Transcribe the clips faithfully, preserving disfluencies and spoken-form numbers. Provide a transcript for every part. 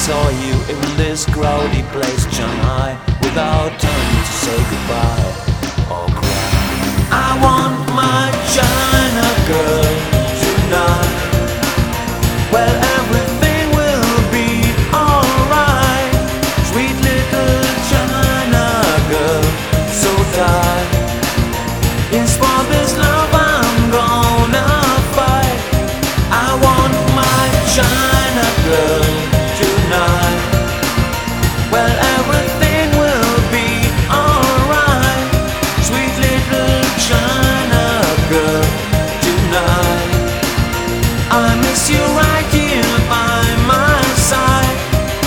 saw you in this crowded place, Shanghai, without turning to say goodbye or cry. I want my China girl tonight. Well, everything will be alright. Sweet little China girl, so tight. Yes, for this love I'm gonna fight. I want my China girl tonight. Well, everything will be alright. Sweet little China girl tonight. I miss you right here by my side.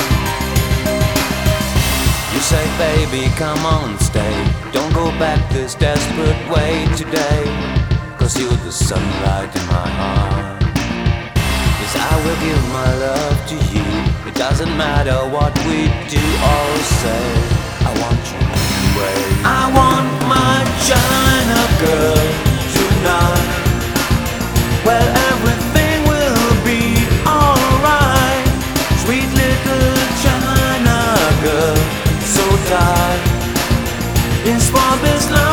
You say, baby, come on, stay. Don't go back this desperate way today, 'cause you're the sunlight in my heart. Yes, I will give my love to you. It doesn't matter what we do or say. I want you anyway. I want my China girl tonight. Well, everything will be alright. Sweet little China girl, so tight. Yes, for this love